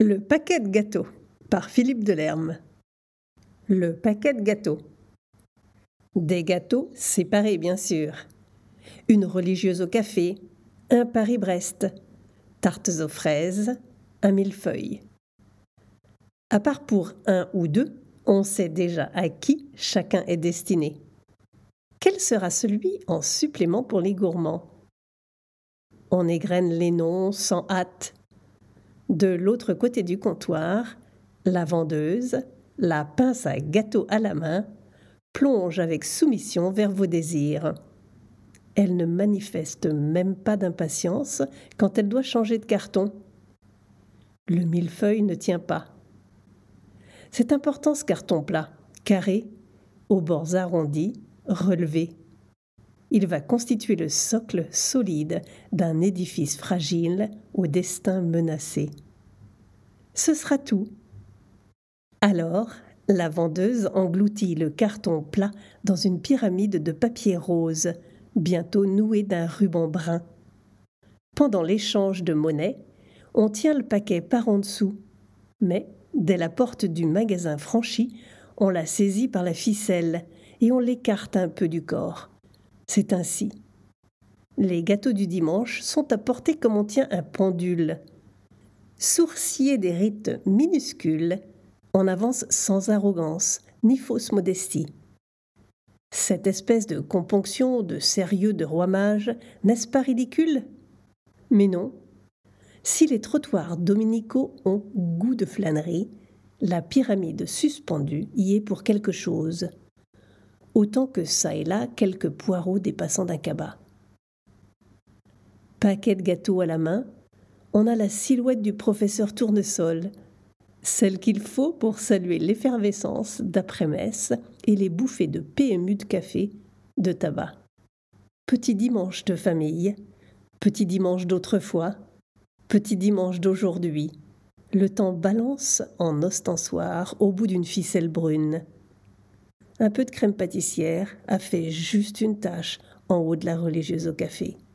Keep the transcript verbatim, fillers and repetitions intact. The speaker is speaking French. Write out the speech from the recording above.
Le paquet de gâteaux par Philippe Delerme. Le paquet de gâteaux. Des gâteaux séparés, bien sûr. Une religieuse au café, un Paris-Brest, tartes aux fraises, un millefeuille. À part pour un ou deux, on sait déjà à qui chacun est destiné. Quel sera celui en supplément pour les gourmands? On égrène les noms sans hâte. De l'autre côté du comptoir, la vendeuse, la pince à gâteau à la main, plonge avec soumission vers vos désirs. Elle ne manifeste même pas d'impatience quand elle doit changer de carton. Le millefeuille ne tient pas. C'est important ce carton plat, carré, aux bords arrondis, relevé. Il va constituer le socle solide d'un édifice fragile au destin menacé. Ce sera tout. Alors, la vendeuse engloutit le carton plat dans une pyramide de papier rose, bientôt nouée d'un ruban brun. Pendant l'échange de monnaie, on tient le paquet par en dessous, mais dès la porte du magasin franchie, on la saisit par la ficelle et on l'écarte un peu du corps. C'est ainsi. Les gâteaux du dimanche sont apportés comme on tient un pendule. Sourcillés des rites minuscules, on avance sans arrogance ni fausse modestie. Cette espèce de componction de sérieux de roi mage, n'est-ce pas ridicule? Mais non. Si les trottoirs dominicaux ont goût de flânerie, la pyramide suspendue y est pour quelque chose. Autant que çà et là quelques poireaux dépassant d'un cabas. Paquet de gâteaux à la main, on a la silhouette du professeur Tournesol, celle qu'il faut pour saluer l'effervescence d'après-messe et les bouffées de P M U de café, de tabac. Petit dimanche de famille, petit dimanche d'autrefois, petit dimanche d'aujourd'hui. Le temps balance en ostensoir au bout d'une ficelle brune. Un peu de crème pâtissière a fait juste une tache en haut de la religieuse au café.